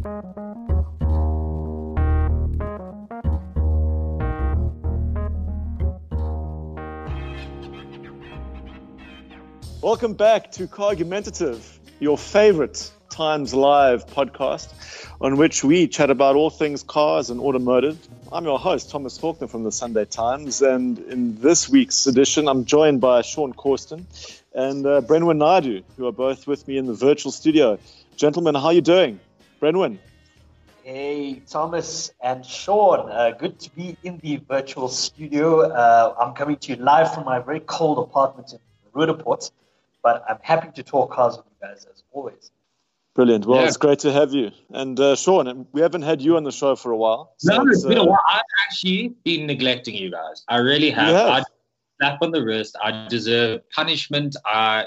Welcome back to Cargumentative, your favorite Times Live podcast, on which we chat about all things cars and automotive. I'm your host, Thomas Faulkner from the Sunday Times, and in this week's edition, I'm joined by Sean Corsten and Brenwyn Naidu, who are both with me in the virtual studio. Gentlemen, how are you doing? Brenwyn? Hey, Thomas and Sean. Good to be in the virtual studio. I'm coming to you live from my very cold apartment in Rudaport. But I'm happy to talk cars with you guys, as always. Brilliant. Well, It's great to have you. And Sean, we haven't had you on the show for a while. So no, it's been a while. I've actually been neglecting you guys. I really have. I slap on the wrist. I deserve punishment.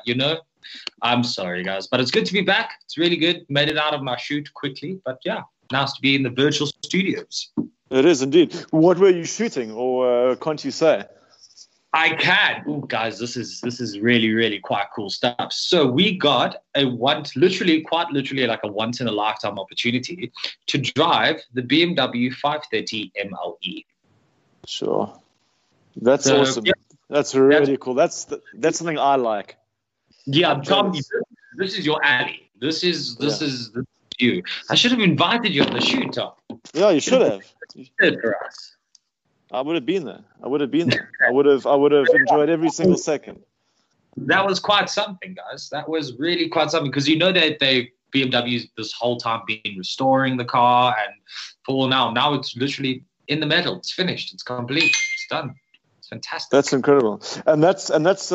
I'm sorry, guys. But it's good to be back. It's really good. Made it out of my shoot quickly. But yeah, nice to be in the virtual studios. It is indeed. What were you shooting, or can't you say? I can. Ooh, guys, this is really, really quite cool stuff. So we got quite literally like a once in a lifetime opportunity to drive the BMW 530 MLE. Sure. That's awesome. Yeah, that's really cool. That's something I like. Yeah, Tom, this is your alley. This is you. I should have invited you on the shoot, Tom. Yeah, you should have. For us. I would have been there. I would have enjoyed every single second. That was quite something, guys. That was really quite something, because you know that BMW's this whole time been restoring the car, and for now it's literally in the metal. It's finished. It's complete. It's done. It's fantastic. That's incredible, and that's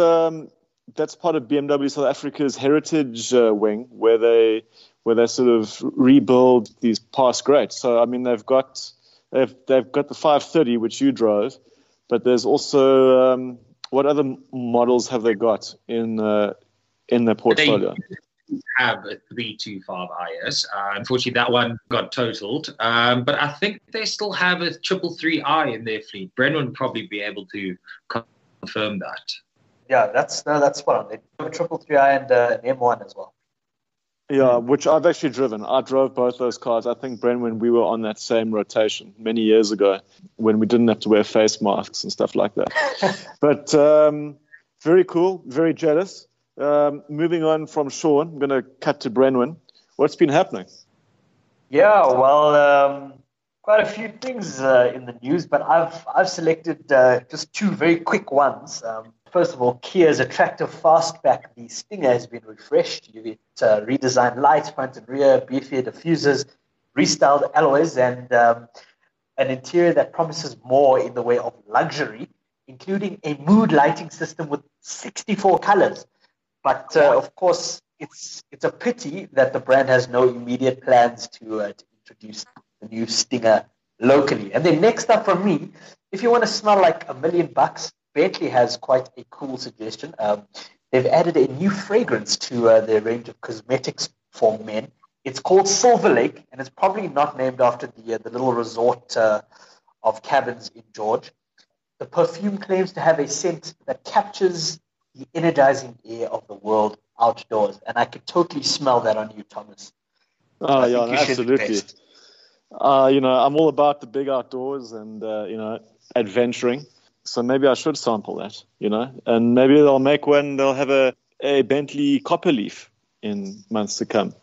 part of BMW South Africa's heritage wing, where they sort of rebuild these past greats. So I mean, they've got the 530, which you drove, but there's also what other models have they got in their portfolio? They have a 325 IS. Unfortunately, that one got totaled, but I think they still have a 333i in their fleet. Brendan would probably be able to confirm that. Yeah, that's spot on. They have a 333i and an M1 as well. Yeah, which I've actually driven. I drove both those cars. I think, Bren, when we were on that same rotation many years ago, when we didn't have to wear face masks and stuff like that. But very cool, very jealous. Moving on from Sean, I'm going to cut to Brenwyn. What's been happening? Yeah, well, quite a few things in the news, but I've selected just two very quick ones. First of all, Kia's attractive fastback, the Stinger, has been refreshed. You get redesigned lights, front and rear, beefier diffusers, restyled alloys, and an interior that promises more in the way of luxury, including a mood lighting system with 64 colors. But of course, it's a pity that the brand has no immediate plans to introduce the new Stinger locally. And then next up from me, if you want to smell like $1 million, Bentley has quite a cool suggestion. They've added a new fragrance to their range of cosmetics for men. It's called Silver Lake, and it's probably not named after the little resort of cabins in George. The perfume claims to have a scent that captures the energizing air of the world outdoors, and I could totally smell that on you, Thomas. Oh, yeah, absolutely. I'm all about the big outdoors and, adventuring. So maybe I should sample that, and maybe they'll have a Bentley Copperleaf in months to come,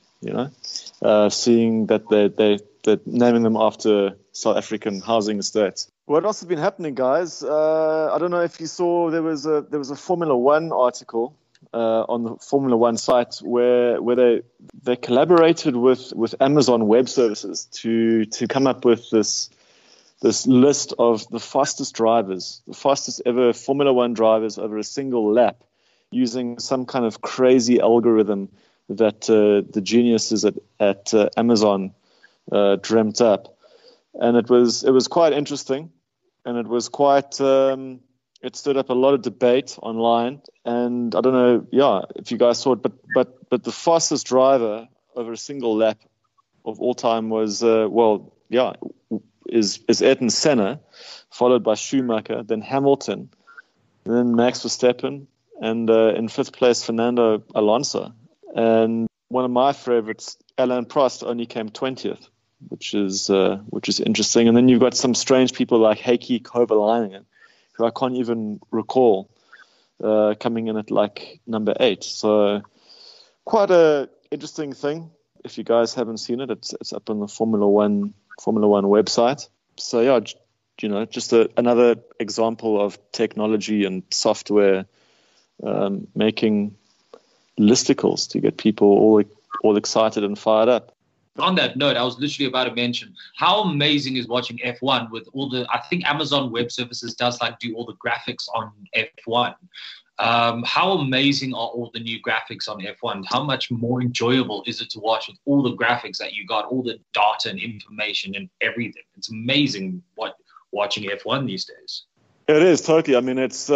seeing that they're naming them after South African housing estates. What else has been happening, guys? I don't know if you saw there was a Formula One article on the Formula One site where they collaborated with Amazon Web Services to come up with this list of the fastest ever Formula One drivers over a single lap, using some kind of crazy algorithm that the geniuses at Amazon dreamt up. And it was quite interesting, and it was quite it stirred up a lot of debate online. And I don't know, if you guys saw it, but the fastest driver over a single lap of all time was is Ayrton Senna, followed by Schumacher, then Hamilton, then Max Verstappen, and in fifth place, Fernando Alonso. And one of my favorites Alain Prost only came 20th, which is interesting. And then you've got some strange people like Heikki Kovalainen, who I can't even recall, coming in at like number 8. So quite a interesting thing. If you guys haven't seen it, it's up on the Formula One website. So yeah, just another example of technology and software making listicles to get people all excited and fired up. On that note, I was literally about to mention how amazing is watching F1 with all the, I think Amazon Web Services does like do all the graphics on F1. How amazing are all the new graphics on F1? How much more enjoyable is it to watch with all the graphics that you got, all the data and information and everything? It's amazing watching F1 these days. It is totally. I mean, it's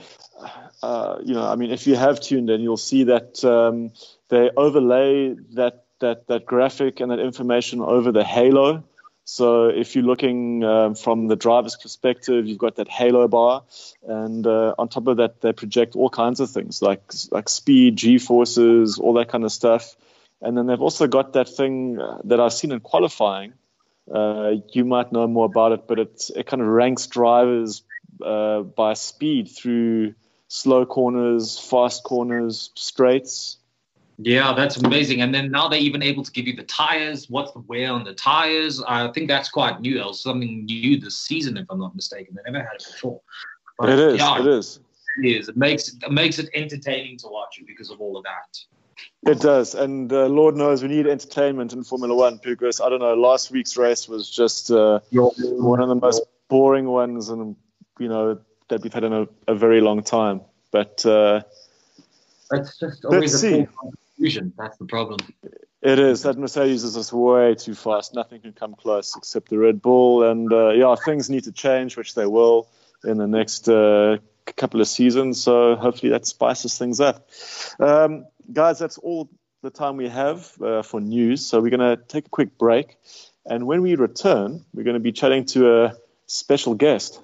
if you have tuned in, you'll see that they overlay that graphic and that information over the halo. So if you're looking from the driver's perspective, you've got that halo bar, and on top of that, they project all kinds of things like speed, G-forces, all that kind of stuff. And then they've also got that thing that I've seen in qualifying. You might know more about it, but it kind of ranks drivers by speed through slow corners, fast corners, straights. Yeah, that's amazing. And then now they're even able to give you the tires. What's the wear on the tires? I think that's quite new. That was something new this season, if I'm not mistaken. They never had it before. But it is. Yeah, it is. It is. It makes it entertaining to watch because of all of that. It does. And Lord knows we need entertainment in Formula One because, I don't know, last week's race was just one of the most boring ones and, that we've had in a very long time. But that's just always a full confusion. That's the problem. It is. That Mercedes is just way too fast. Nothing can come close except the Red Bull. And, things need to change, which they will in the next couple of seasons. So hopefully that spices things up. Guys, that's all the time we have for news. So we're going to take a quick break. And when we return, we're going to be chatting to a special guest.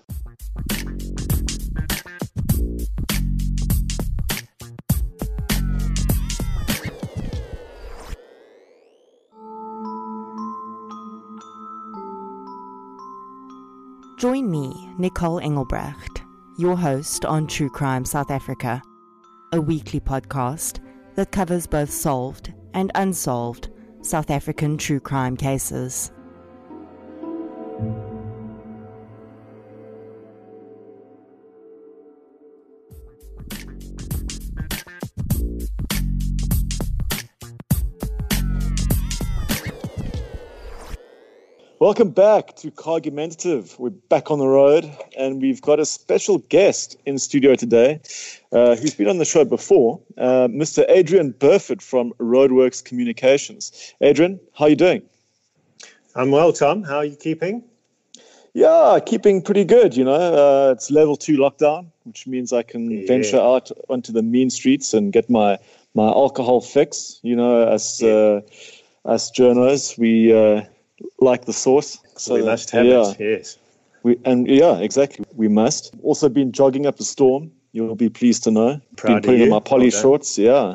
Join me, Nicole Engelbrecht, your host on True Crime South Africa, a weekly podcast that covers both solved and unsolved South African true crime cases. Welcome back to Cargumentative. We're back on the road, and we've got a special guest in studio today who's been on the show before, Mr. Adrian Burford from Roadworks Communications. Adrian, how are you doing? I'm well, Tom. How are you keeping? Yeah, keeping pretty good, It's level 2 lockdown, which means I can venture out onto the mean streets and get my alcohol fix. Us journos, we... like the sauce. So we must have it, yes. Exactly. We must. Also been jogging up the storm, you'll be pleased to know. Proud been putting of you. on my poly shorts, yeah.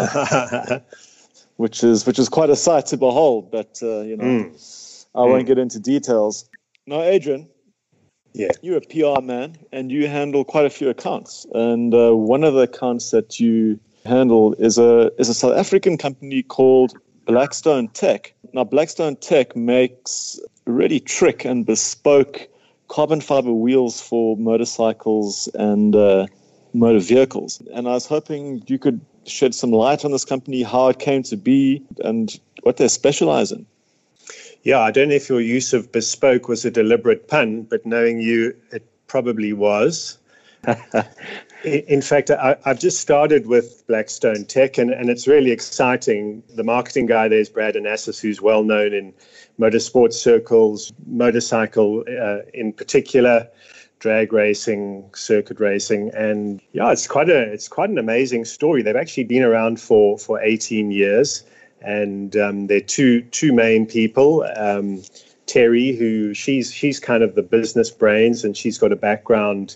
which is quite a sight to behold, but, I won't get into details. Now, Adrian, you're a PR man, and you handle quite a few accounts. And one of the accounts that you handle is a South African company called Blackstone Tech. Now, Blackstone Tech makes really trick and bespoke carbon fiber wheels for motorcycles and motor vehicles. And I was hoping you could shed some light on this company, how it came to be, and what they specialize in. Yeah, I don't know if your use of bespoke was a deliberate pun, but knowing you, it probably was. In fact, I've just started with Blackstone Tech, and it's really exciting. The marketing guy there is Brad Anassis, who's well known in motorsport circles, motorcycle in particular, drag racing, circuit racing, and it's quite an amazing story. They've actually been around for 18 years, and they're two main people. Terry, who she's kind of the business brains, and she's got a background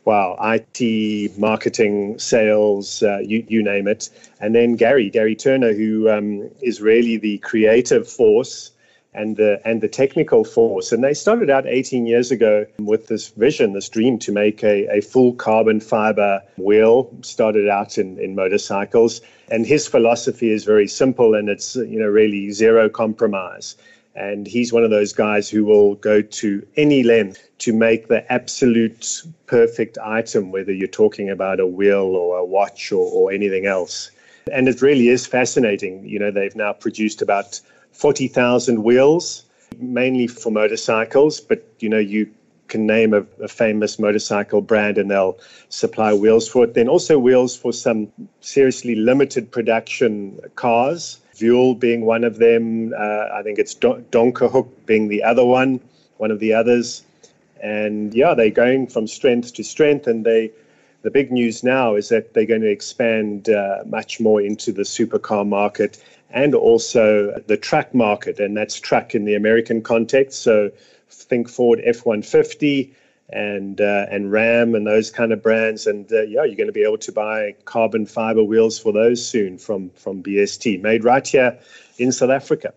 wow, IT, marketing, sales, you name it. And then Gary Turner, who is really the creative force and the technical force. And they started out 18 years ago with this vision, this dream to make a full carbon fiber wheel. Started out in motorcycles. And his philosophy is very simple, and it's really zero compromise. And he's one of those guys who will go to any length to make the absolute perfect item, whether you're talking about a wheel or a watch or anything else. And it really is fascinating. They've now produced about 40,000 wheels, mainly for motorcycles, but you can name a famous motorcycle brand and they'll supply wheels for it. Then also wheels for some seriously limited production cars, Vuel being one of them. I think it's Donkerhoek being the other one of the others. And they're going from strength to strength, and the big news now is that they're going to expand much more into the supercar market and also the truck market, and that's truck in the American context. So think Ford F-150 and Ram and those kind of brands. And you're going to be able to buy carbon fiber wheels for those soon from BST, made right here in South Africa.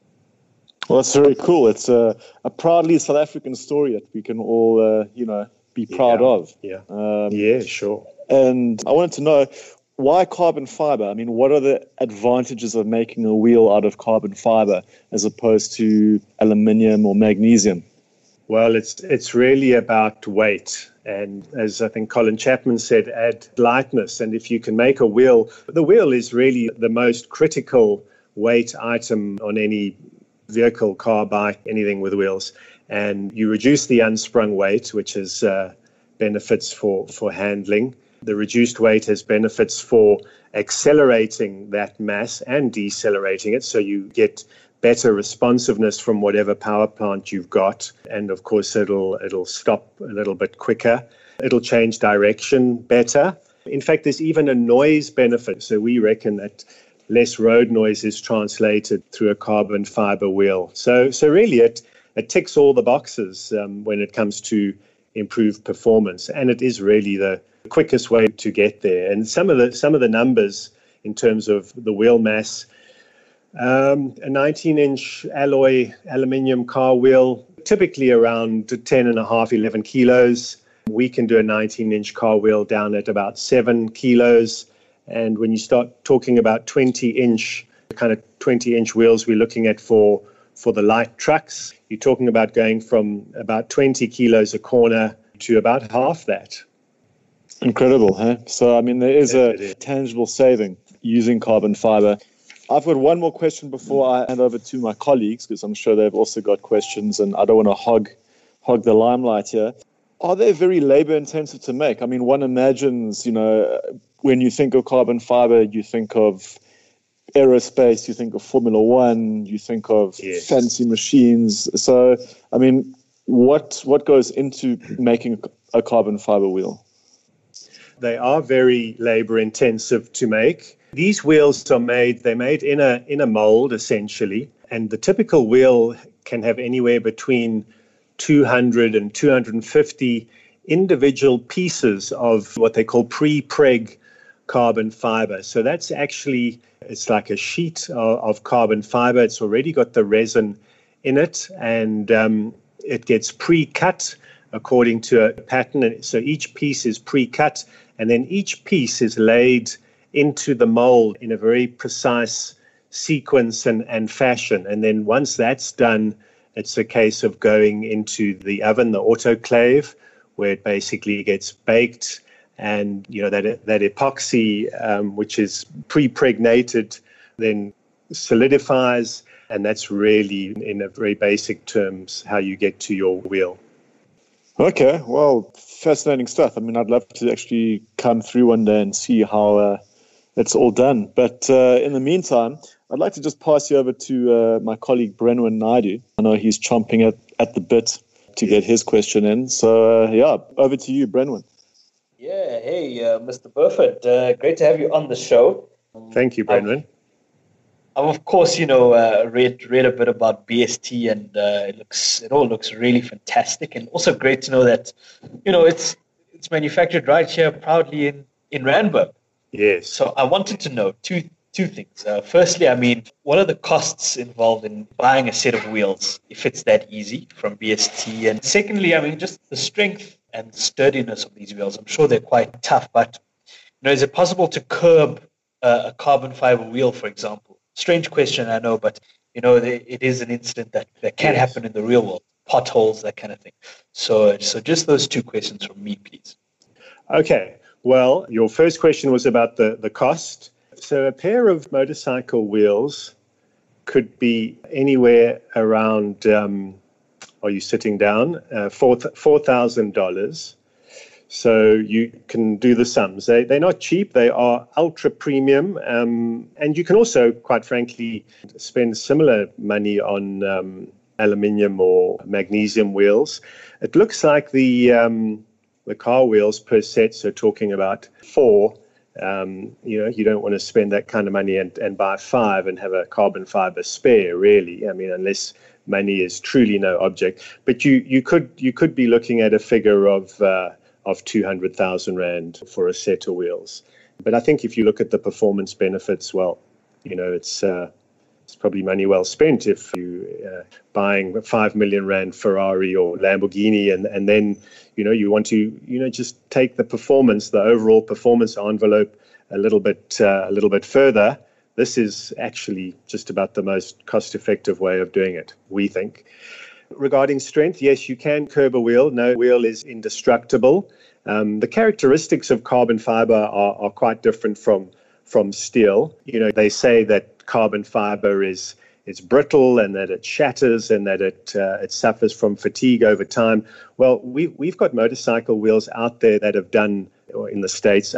Well, that's very cool. It's a proudly South African story that we can all, be proud of. Yeah, sure. And I wanted to know, why carbon fiber? I mean, what are the advantages of making a wheel out of carbon fiber as opposed to aluminium or magnesium? Well, it's really about weight. And as I think Colin Chapman said, add lightness. And if you can make a wheel, the wheel is really the most critical weight item on any vehicle, car, bike, anything with wheels. And you reduce the unsprung weight, which has benefits for handling. The reduced weight has benefits for accelerating that mass and decelerating it, so you get better responsiveness from whatever power plant you've got. And of course, it'll stop a little bit quicker. It'll change direction better. In fact, there's even a noise benefit. So we reckon that less road noise is translated through a carbon fiber wheel. So really, it ticks all the boxes when it comes to improved performance, and it is really the quickest way to get there. And some of the numbers in terms of the wheel mass, a 19-inch alloy aluminium car wheel, typically around 10.5, 11 kilos. We can do a 19-inch car wheel down at about 7 kilos. And when you start talking about 20-inch wheels, we're looking at for the light trucks, you're talking about going from about 20 kilos a corner to about half that. Incredible, huh? So, I mean, there is a tangible saving using carbon fiber. I've got one more question before I hand over to my colleagues, because I'm sure they've also got questions, and I don't want to hog the limelight here. Are they very labor intensive to make? I mean, one imagines, when you think of carbon fiber, you think of aerospace, you think of Formula One, you think of fancy machines. So, I mean, what goes into making a carbon fiber wheel? They are very labor intensive to make. These wheels they're made in a mold, essentially, and the typical wheel can have anywhere between 200 and 250 individual pieces of what they call pre-preg carbon fiber. So that's actually, it's like a sheet of carbon fiber. It's already got the resin in it, and it gets pre-cut according to a pattern. So each piece is pre-cut, and then each piece is laid into the mold in a very precise sequence and fashion. And then once that's done, it's a case of going into the oven, the autoclave, where it basically gets baked. And that epoxy, which is pre-pregnated, then solidifies, and that's really, in a very basic terms, how you get to your wheel. Okay, well, fascinating stuff. I mean, I'd love to actually come through one day and see how it's all done. But in the meantime, I'd like to just pass you over to my colleague Brenwyn Naidu. I know he's chomping at the bit to get his question in. So, over to you, Brenwyn. Yeah, hey, Mr. Burford, great to have you on the show. Thank you, Brenwyn. I've of course, read a bit about BST, and it all looks really fantastic, and also great to know that, it's It's manufactured right here proudly in Randburg. Yes. So I wanted to know two things. Firstly, I mean, what are the costs involved in buying a set of wheels, if it's that easy, from BST? And secondly, I mean, just the strength and sturdiness of these wheels. I'm sure they're quite tough, but is it possible to curb a carbon fiber wheel, for example? Strange question, I know, but it is an incident that can happen in the real world. Potholes, that kind of thing. So just those two questions from me, please. Okay. Well, your first question was about the cost. So a pair of motorcycle wheels could be anywhere around, are you sitting down? $4,000. So you can do the sums. They're not cheap. They are ultra premium. And you can also, quite frankly, spend similar money on aluminium or magnesium wheels. It looks like the car wheels per set, so talking about 4, you don't want to spend that kind of money and buy 5 and have a carbon fiber spare, really. I mean, unless money is truly no object. But you could be looking at a figure of 200,000 Rand for a set of wheels. But I think if you look at the performance benefits, well, it's probably money well spent if you buying a 5 million Rand Ferrari or Lamborghini and then you want to just take the performance, the overall performance envelope a little bit further. This is actually just about the most cost-effective way of doing it, we think. Regarding strength, yes, you can curb a wheel. No wheel is indestructible. The characteristics of carbon fiber are quite different from steel. They say that carbon fiber is brittle and that it shatters and that it suffers from fatigue over time. Well, we've got motorcycle wheels out there that have done, in the States,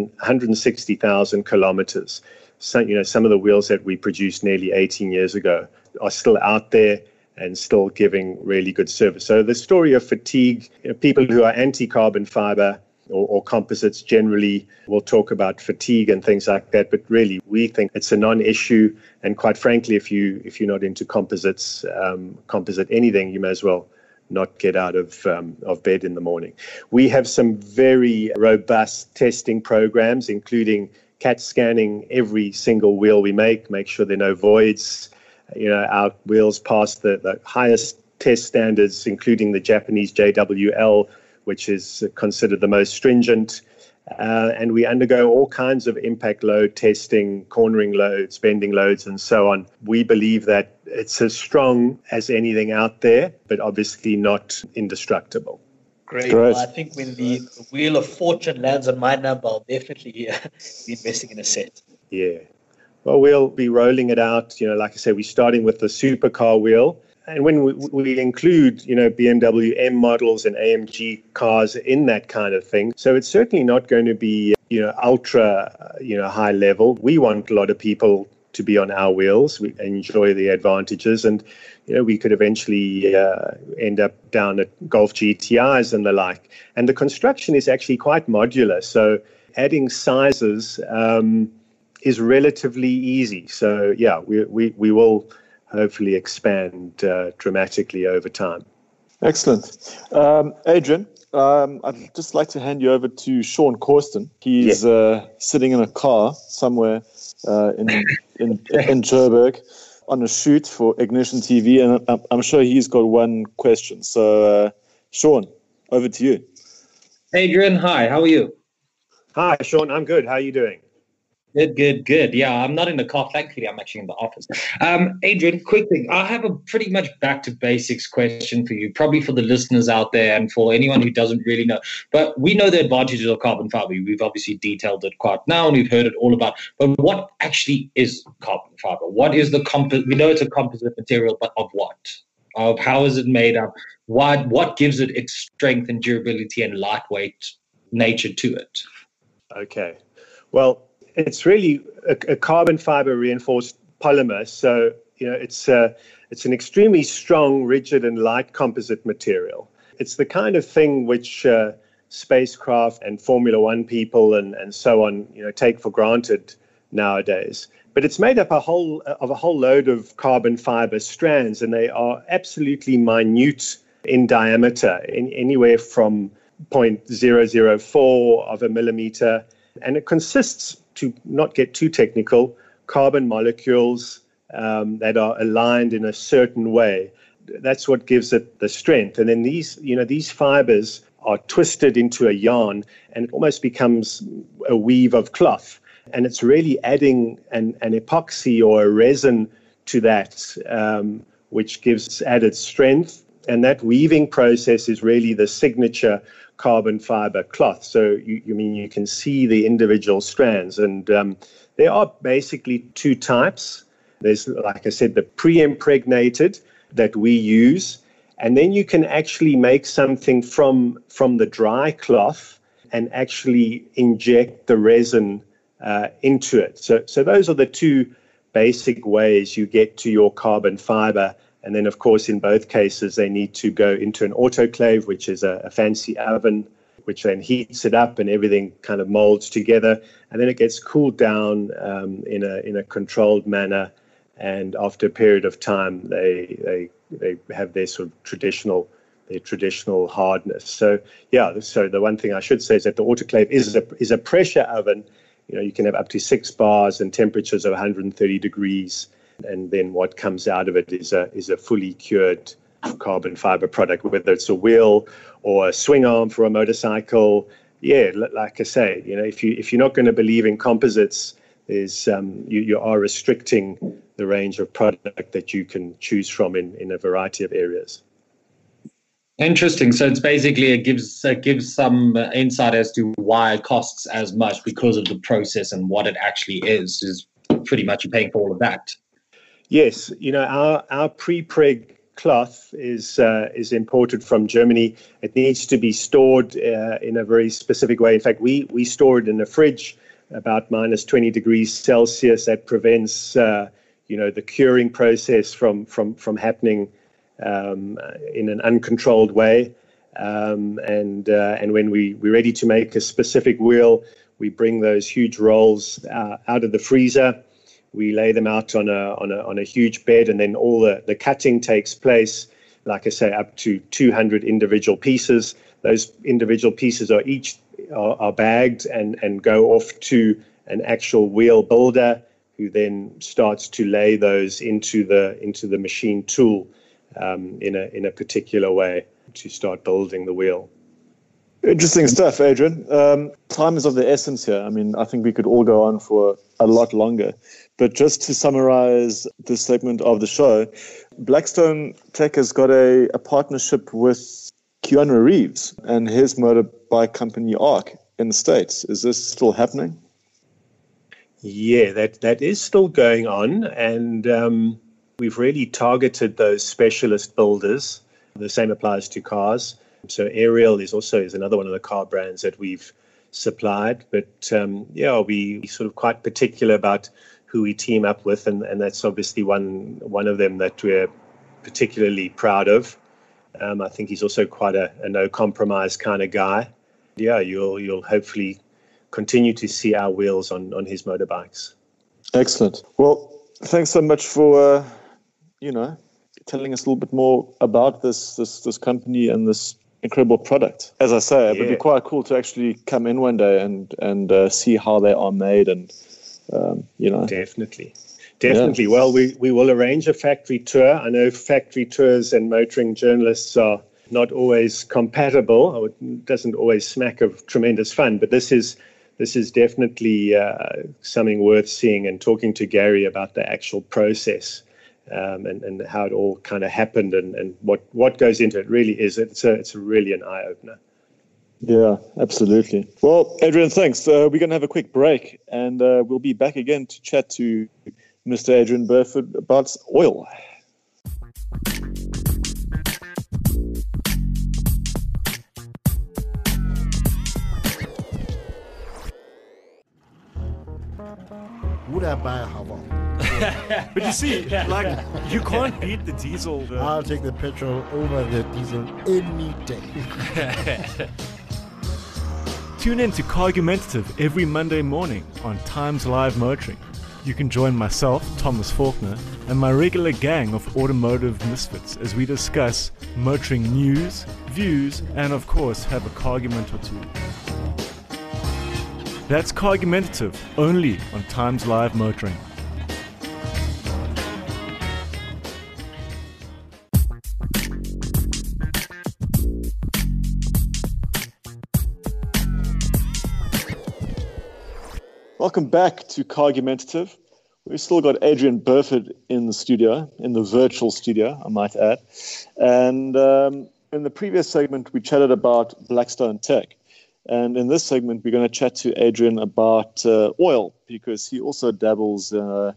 160,000 kilometers. So, some of the wheels that we produced nearly 18 years ago are still out there and still giving really good service. So the story of fatigue, people who are anti-carbon fiber or composites generally will talk about fatigue and things like that, but really we think it's a non-issue. And quite frankly, if you're not into composite anything, you may as well not get out of bed in the morning. We have some very robust testing programs, including CAT scanning every single wheel we make sure there are no voids. Our wheels pass the highest test standards, including the Japanese JWL, which is considered the most stringent. And we undergo all kinds of impact load testing, cornering loads, bending loads, and so on. We believe that it's as strong as anything out there, but obviously not indestructible. Great. Well, I think when the wheel of fortune lands on my number, I'll definitely be investing in a set. Yeah. Well, we'll be rolling it out. Like I said, we're starting with the supercar wheel. And when we include, BMW M models and AMG cars in that kind of thing, so it's certainly not going to be, ultra, high level. We want a lot of people to be on our wheels. We enjoy the advantages, and we could eventually end up down at Golf GTIs and the like. And the construction is actually quite modular, so adding sizes is relatively easy. So yeah, we will hopefully expand dramatically over time. Excellent. Adrian, I'd just like to hand you over to Sean Corsten. He's sitting in a car somewhere in Joburg on a shoot for Ignition TV, and I'm sure he's got one question. So, Sean, over to you. Adrian, hi, how are you? Hi, Sean, I'm good. How are you doing? Good. Yeah, I'm not in the car. Thankfully, I'm actually in the office. Adrian, quick thing. I have a pretty much back to basics question for you, probably for the listeners out there and for anyone who doesn't really know. But we know the advantages of carbon fiber. We've obviously detailed it quite now, and we've heard it all about. But what actually is carbon fiber? What is the composite? We know it's a composite material, but of what? Of how is it made up? What gives it its strength and durability and lightweight nature to it? Okay. Well, it's really a carbon fiber reinforced polymer. So, it's an extremely strong, rigid and light composite material. It's the kind of thing which spacecraft and Formula One people and so on, take for granted nowadays. But it's made up of a whole load of carbon fiber strands, and they are absolutely minute in diameter, anywhere from 0.004 of a millimeter. And it consists, to not get too technical, carbon molecules that are aligned in a certain way. That's what gives it the strength. And then these fibers are twisted into a yarn, and it almost becomes a weave of cloth. And it's really adding an epoxy or a resin to that, which gives added strength. And that weaving process is really the signature carbon fiber cloth. So you can see the individual strands. And there are basically two types. There's, like I said, the pre-impregnated that we use. And then you can actually make something from the dry cloth and actually inject the resin into it. So those are the two basic ways you get to your carbon fiber. And then, of course, in both cases, they need to go into an autoclave, which is a fancy oven, which then heats it up and everything kind of molds together. And then it gets cooled down in a controlled manner. And after a period of time, they have their sort of traditional hardness. So the one thing I should say is that the autoclave is a pressure oven. You can have up to 6 bars and temperatures of 130 degrees, and then what comes out of it is a fully cured carbon fiber product, whether it's a wheel or a swing arm for a motorcycle. Yeah, like I say, if you're not going to believe in composites, there's you are restricting the range of product that you can choose from in a variety of areas. Interesting. So it's basically it gives some insight as to why it costs as much because of the process and what it actually is pretty much you're paying for all of that. Yes, our pre-preg cloth is imported from Germany. It needs to be stored in a very specific way. In fact, we store it in a fridge about minus 20 degrees Celsius. That prevents the curing process from happening in an uncontrolled way. And when we're ready to make a specific wheel, we bring those huge rolls out of the freezer. We lay them out on a huge bed, and then all the cutting takes place, like I say, up to 200 individual pieces. Those individual pieces are bagged and go off to an actual wheel builder, who then starts to lay those into the machine tool in a particular way to start building the wheel. Interesting stuff, Adrian. Time is of the essence here. I mean, I think we could all go on for a lot longer. But just to summarize this segment of the show, Blackstone Tech has got a partnership with Keanu Reeves and his motorbike company ARC in the States. Is this still happening? Yeah, that is still going on. And we've really targeted those specialist builders. The same applies to cars. So Ariel is another one of the car brands that we've supplied. But we sort of quite particular about who we team up with, and that's obviously one of them that we're particularly proud of. I think he's also quite a no compromise kind of guy. Yeah, you'll hopefully continue to see our wheels on his motorbikes. Excellent. Well, thanks so much for telling us a little bit more about this company and this incredible product. As I say, it would be quite cool to actually come in one day and see how they are made and Definitely. Yeah. Well, we will arrange a factory tour. I know factory tours and motoring journalists are not always compatible, or it doesn't always smack of tremendous fun, but this is definitely something worth seeing, and talking to Gary about the actual process and how it all kind of happened and what goes into it. Really is it's really an eye-opener. Yeah, absolutely. Well, Adrian, thanks. We're going to have a quick break, and we'll be back again to chat to Mr. Adrian Burford about oil. Would I buy a Haval? But you see, like, you can't beat the diesel. I'll take the petrol over the diesel any day. Tune in to Cargumentative every Monday morning on Times Live Motoring. you can join myself, Thomas Faulkner, and my regular gang of automotive misfits as we discuss motoring news, views, and of course have a cargument or two. That's Cargumentative, only on Times Live Motoring. Welcome back to Cargumentative. We've still got Adrian Burford in the studio, in the virtual studio, I might add. And in the previous segment, we chatted about Blackstone Tech. And in this segment, we're going to chat to Adrian about oil, because he also dabbles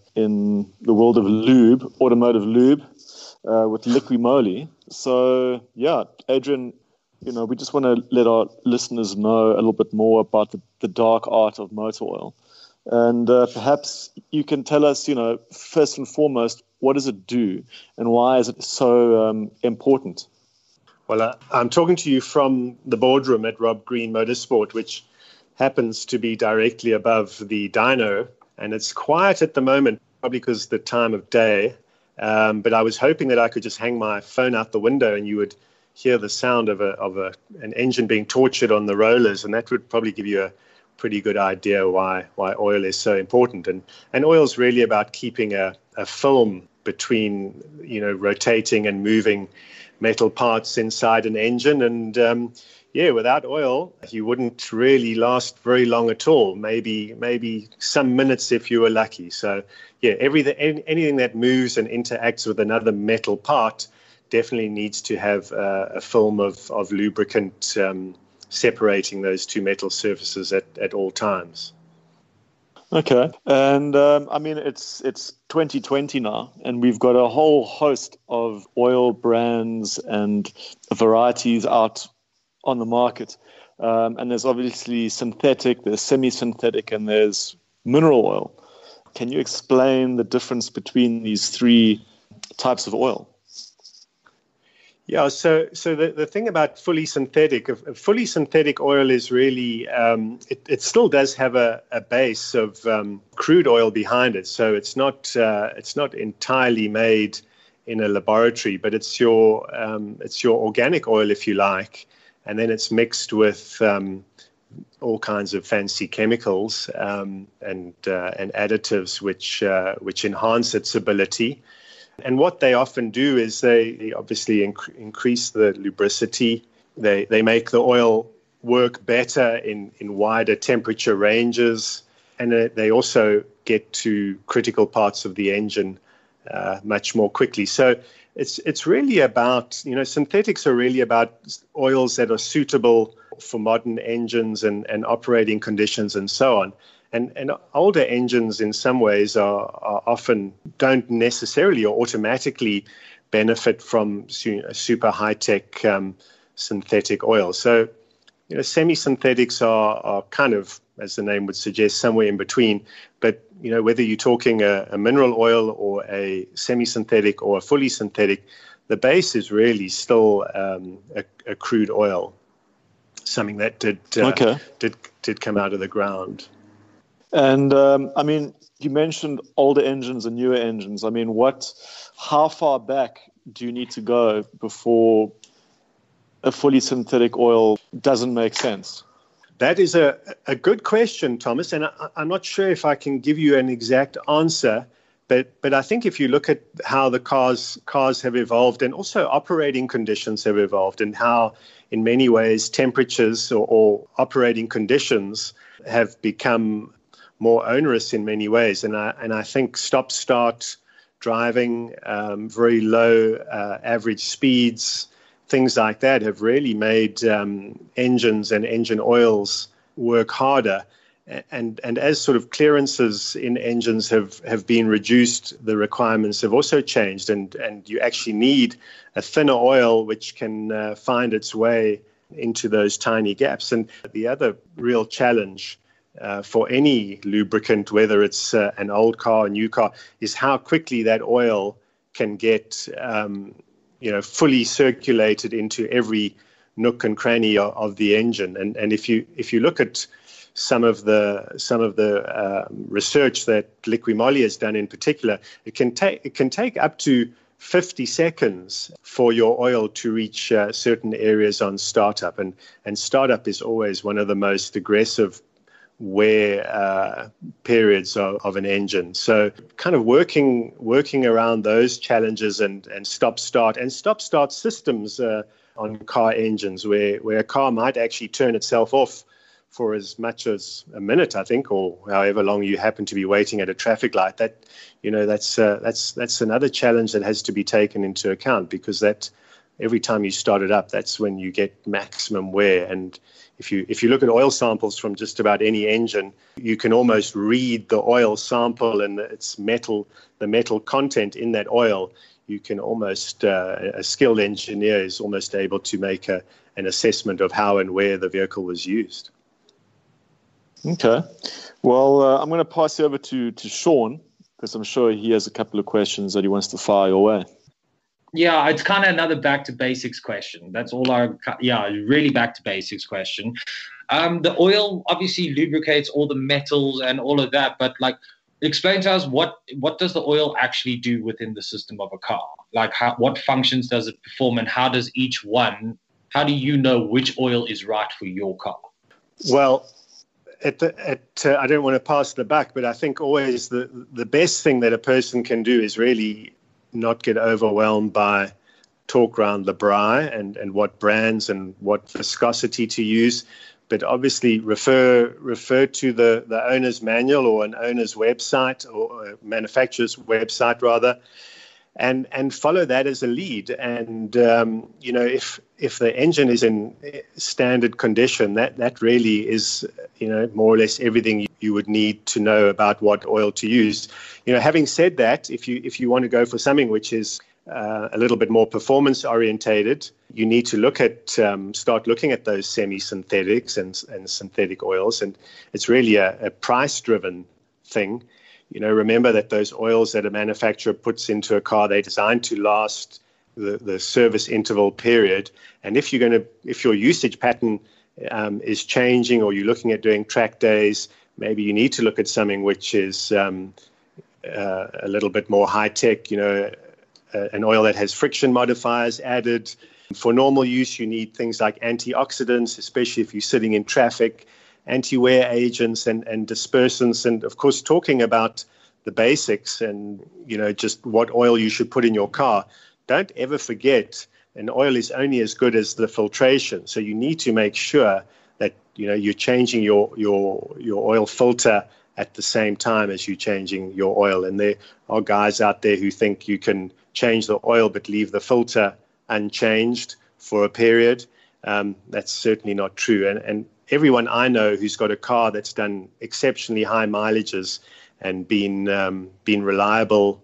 in the world of lube, automotive lube, with Liqui Moly. So, yeah, Adrian, we just want to let our listeners know a little bit more about the dark art of motor oil. And perhaps you can tell us, first and foremost, what does it do and why is it so important? Well, I'm talking to you from the boardroom at Rob Green Motorsport, which happens to be directly above the dyno. And it's quiet at the moment, probably because of the time of day. But I was hoping that I could just hang my phone out the window and you would hear the sound of an engine being tortured on the rollers. And that would probably give you a pretty good idea why oil is so important. And oil is really about keeping a film between, rotating and moving metal parts inside an engine. And without oil, you wouldn't really last very long at all. Maybe some minutes if you were lucky. So anything that moves and interacts with another metal part definitely needs to have a film of lubricant separating those two metal surfaces at all times. Okay. And it's 2020 now, and we've got a whole host of oil brands and varieties out on the market. And there's obviously synthetic, there's semi-synthetic, and there's mineral oil. Can you explain the difference between these three types of oil? Yeah, so the thing about fully synthetic oil is really, it still does have a base of crude oil behind it. So it's not entirely made in a laboratory, but it's your organic oil, if you like, and then it's mixed with all kinds of fancy chemicals and additives which enhance its ability. And what they often do is they obviously increase the lubricity. They make the oil work better in wider temperature ranges. And they also get to critical parts of the engine much more quickly. So it's really about, synthetics are really about oils that are suitable for modern engines and operating conditions and so on. And older engines in some ways are often don't necessarily or automatically benefit from super high-tech synthetic oil. So, semi-synthetics are kind of, as the name would suggest, somewhere in between. But, whether you're talking a mineral oil or a semi-synthetic or a fully synthetic, the base is really still a crude oil, something that did come out of the ground. And you mentioned older engines and newer engines. How far back do you need to go before a fully synthetic oil doesn't make sense? That is a good question, Thomas, and I'm not sure if I can give you an exact answer, but I think if you look at how the cars have evolved and also operating conditions have evolved and how in many ways temperatures or operating conditions have become more onerous in many ways. And I think stop-start driving, very low average speeds, things like that have really made engines and engine oils work harder. And as sort of clearances in engines have been reduced, the requirements have also changed. And you actually need a thinner oil which can find its way into those tiny gaps. And the other real challenge for any lubricant, whether it's an old car or a new car, is how quickly that oil can get fully circulated into every nook and cranny of the engine. And if you look at some of the research that Liqui Moly has done in particular, it can take up to 50 seconds for your oil to reach certain areas on startup, and startup is always one of the most aggressive wear periods of an engine. So kind of working around those challenges and stop-start systems on car engines where a car might actually turn itself off for as much as a minute, I think, or however long you happen to be waiting at a traffic light. That's another challenge that has to be taken into account, because that every time you start it up, that's when you get maximum wear. And if you look at oil samples from just about any engine, you can almost read the oil sample and the metal content in that oil. You can almost, a skilled engineer is almost able to make an assessment of how and where the vehicle was used. Okay. Well, I'm going to pass you over to Sean, because I'm sure he has a couple of questions that he wants to fire your way. Yeah, it's kind of another back to basics question. That's all really back to basics question. The oil obviously lubricates all the metals and all of that, but explain to us what does the oil actually do within the system of a car? What functions does it perform, and how do you know which oil is right for your car? Well, I don't want to pass the buck, but I think always the best thing that a person can do is really not get overwhelmed by talk around the bri and what brands and what viscosity to use, but obviously refer to the owner's manual or an owner's website, or a manufacturer's website rather, and follow that as a lead. And if the engine is in standard condition, that really is more or less everything you would need to know about what oil to use. Having said that, if you want to go for something which is a little bit more performance orientated, you need to start looking at those semi-synthetics and synthetic oils, and it's really a price-driven thing. Remember that those oils that a manufacturer puts into a car, they're designed to last the service interval period. And if your usage pattern is changing, or you're looking at doing track days, maybe you need to look at something which is a little bit more high tech. An oil that has friction modifiers added. For normal use, you need things like antioxidants, especially if you're sitting in traffic, anti-wear agents and dispersants, and of course talking about the basics and just what oil you should put in your car. Don't ever forget, an oil is only as good as the filtration, so you need to make sure that you're changing your oil filter at the same time as you're changing your oil. And there are guys out there who think you can change the oil but leave the filter unchanged for a period. That's certainly not true. And everyone I know who's got a car that's done exceptionally high mileages and been reliable,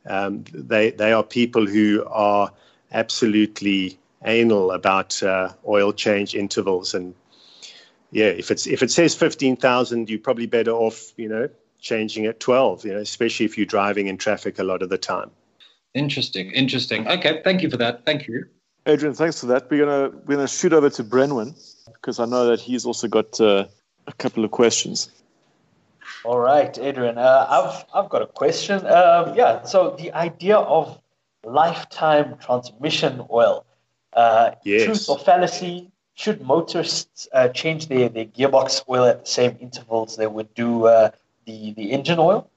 they are people who are absolutely anal about oil change intervals. And yeah, if it says 15,000, you're probably better off changing at 12. Especially if you're driving in traffic a lot of the time. Interesting. Okay, thank you for that. Thank you, Adrian. Thanks for that. We're gonna shoot over to Brenwyn, because I know that he's also got a couple of questions. All right, Adrian. I've got a question. So the idea of lifetime transmission oil, yes. Truth or fallacy? Should motorists change their gearbox oil at the same intervals they would do the engine oil?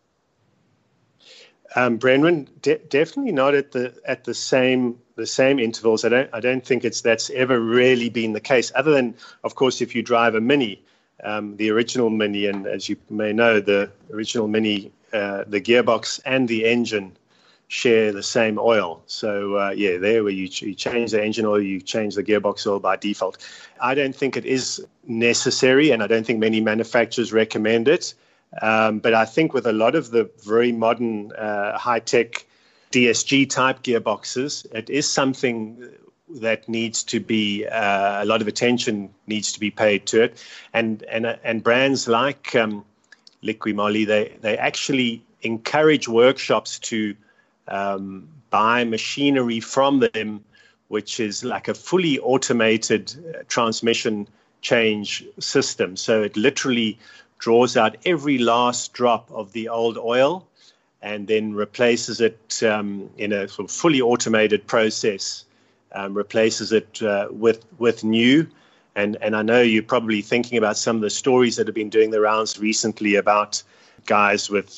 Brenwyn, definitely not at the same intervals. I don't think that's ever really been the case, other than, of course, if you drive a Mini, the original Mini, and as you may know, the original Mini, the gearbox and the engine share the same oil. So there where you change the engine oil, you change the gearbox oil by default. I don't think it is necessary, and I don't think many manufacturers recommend it. But I think with a lot of the very modern high-tech DSG type gearboxes, it is something that needs to be a lot of attention needs to be paid to it, and brands like Liqui Moly, they actually encourage workshops to buy machinery from them, which is like a fully automated transmission change system. So it literally draws out every last drop of the old oil and then replaces it in a sort of fully automated process, replaces it with new. And I know you're probably thinking about some of the stories that have been doing the rounds recently about guys with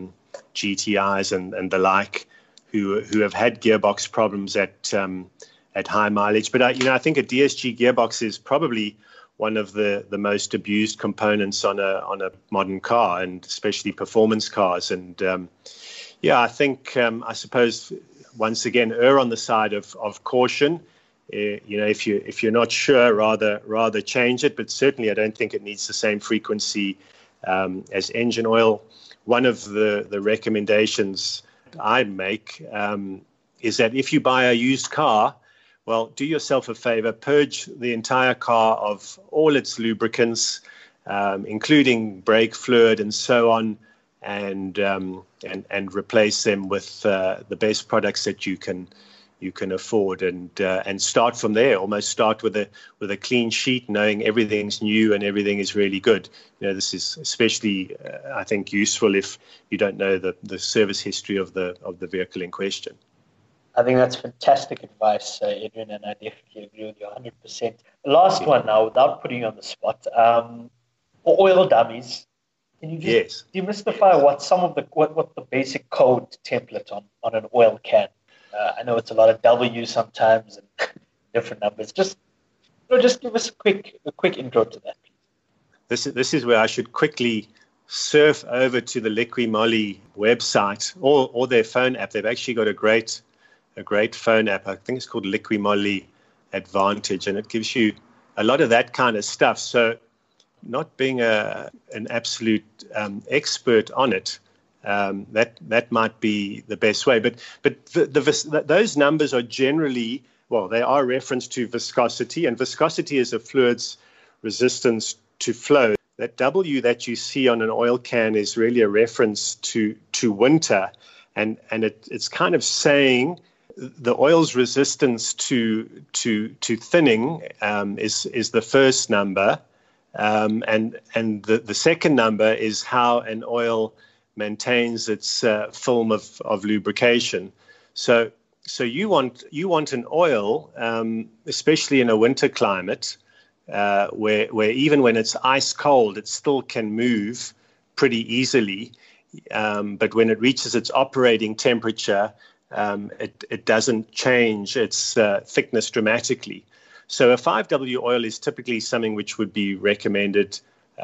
GTIs and the like who have had gearbox problems at high mileage. But I think a DSG gearbox is probably one of the most abused components on a modern car, and especially performance cars. And I think I suppose once again err on the side of caution. If you're not sure, rather change it. But certainly, I don't think it needs the same frequency as engine oil. One of the recommendations I make is that if you buy a used car, well, do yourself a favor, purge the entire car of all its lubricants, including brake fluid and so on, and replace them with the best products that you can afford, and start from there. Almost start with a clean sheet, knowing everything's new and everything is really good. This is especially I think useful if you don't know the service history of the vehicle in question. I think that's fantastic advice, Adrian, and I definitely agree with you 100%. The last one now, without putting you on the spot, for oil dummies, can you just demystify what the basic code template on an oil can? I know it's a lot of W sometimes and different numbers. Just give us a quick intro to that, please. This is where I should quickly surf over to the Liqui Moly website or their phone app. They've actually got a great phone app. I think it's called Liqui Moly Advantage, and it gives you a lot of that kind of stuff. So, not being an absolute expert on it, that might be the best way. But those numbers are generally, they are reference to viscosity, and viscosity is a fluid's resistance to flow. That W that you see on an oil can is really a reference to winter, and it's kind of saying the oil's resistance to thinning is the first number, and the second number is how an oil maintains its film of lubrication. So you want an oil, especially in a winter climate, where even when it's ice cold, it still can move pretty easily, but when it reaches its operating temperature, it doesn't change its thickness dramatically. So a 5W oil is typically something which would be recommended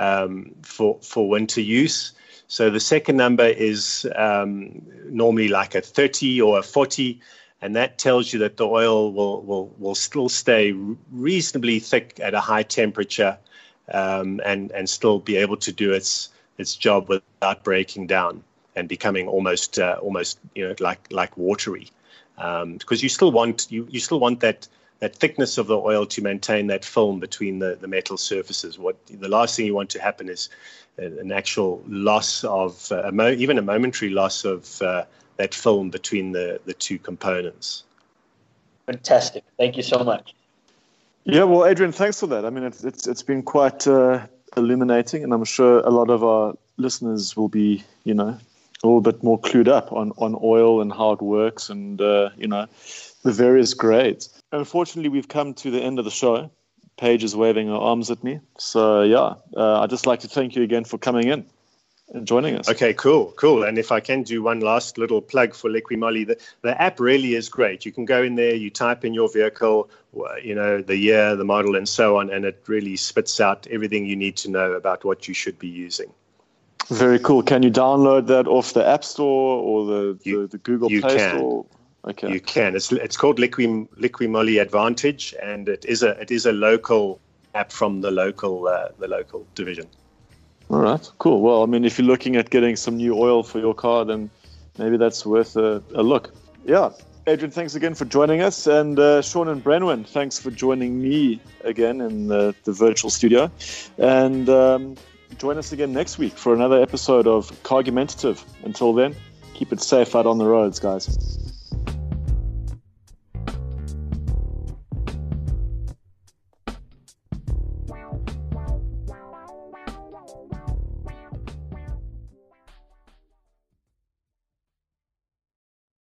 for winter use. So the second number is normally like a 30 or a 40, and that tells you that the oil will still stay reasonably thick at a high temperature, and still be able to do its job without breaking down and becoming almost like watery, because you still want that thickness of the oil to maintain that film between the metal surfaces. The last thing you want to happen is an actual loss of even a momentary loss of that film between the two components. Fantastic. Thank you so much. Yeah, well, Adrian, thanks for that. I mean, it's been quite illuminating, and I'm sure a lot of our listeners will be, a little bit more clued up on oil and how it works, and the various grades. Unfortunately, we've come to the end of the show. Paige is waving her arms at me. So, I'd just like to thank you again for coming in and joining us. Okay, cool. And if I can do one last little plug for Liqui Moly, the app really is great. You can go in there, you type in your vehicle, the year, the model, and so on, and it really spits out everything you need to know about what you should be using. Very cool. Can you download that off the App Store or the Google Play Store? Okay. You can. It's called Liqui Moly Advantage, and it is a local app from the local division. All right, cool. Well, I mean, if you're looking at getting some new oil for your car, then maybe that's worth a look. Yeah. Adrian, thanks again for joining us. And Sean and Brenwyn, thanks for joining me again in the virtual studio. And join us again next week for another episode of Cargumentative. Until then, keep it safe out on the roads, guys.